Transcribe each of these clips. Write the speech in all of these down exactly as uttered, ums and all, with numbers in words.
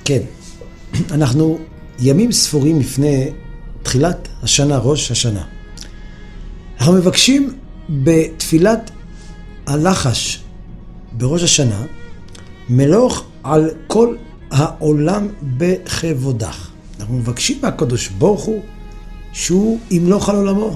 כן, אנחנו ימים ספורים לפני תחילת השנה, ראש השנה. אנחנו מבקשים בתפילת הלחש בראש השנה, מלוך על כל העולם בכבודך. אנחנו מבקשים מהקדוש ברוך הוא שהוא ימלוך על עולמו.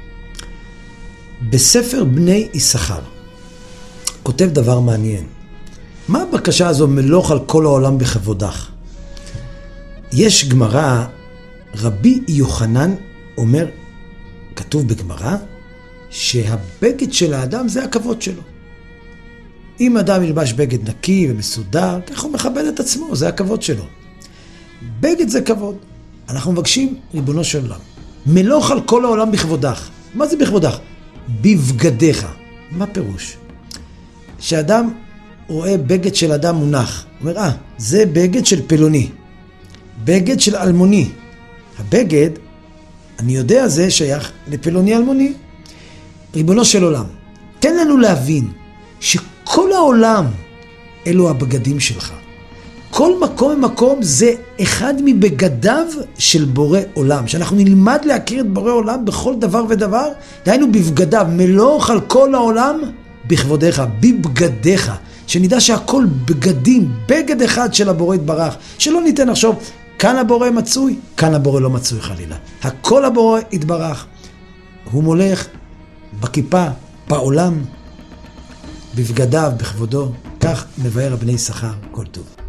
בספר בני יששכר כותב דבר מעניין. מה הבקשה הזו, מלוך על כל העולם בכבודך? יש גמרא, רבי יוחנן אומר, כתוב בגמרא, שהבגד של האדם זה הכבוד שלו. אם אדם ילבש בגד נקי ומסודר, כך הוא מכבד את עצמו, זה הכבוד שלו. בגד זה כבוד. אנחנו מבקשים, ריבונו של עולם, מלוך על כל העולם בכבודך. מה זה בכבודך? בבגדיך. מה פירוש? שאדם רואה בגד של אדם מונח, הוא אומר, אה, זה בגד של פלוני, בגד של אלמוני. הבגד, אני יודע, זה שייך לפלוני אלמוני. ריבונו של עולם, תן לנו להבין שכל העולם אלו הבגדים שלך. כל מקום ומקום זה אחד מבגדיו של בורא עולם. שאנחנו נלמד להכיר את בורא עולם בכל דבר ודבר, דהיינו בבגדיו, מלוך על כל העולם בכבודיך, בבגדיך. שנדע שהכל בגדים, בגד אחד של הבורא יתברך. שלא ניתן לחשוב, כאן הבורא מצוי, כאן הבורא לא מצוי חלילה. הכל הבורא יתברך. הוא מולך בכיפה, בעולם, בבגדיו, בכבודו. כך מבאר בני יששכר. כל טוב.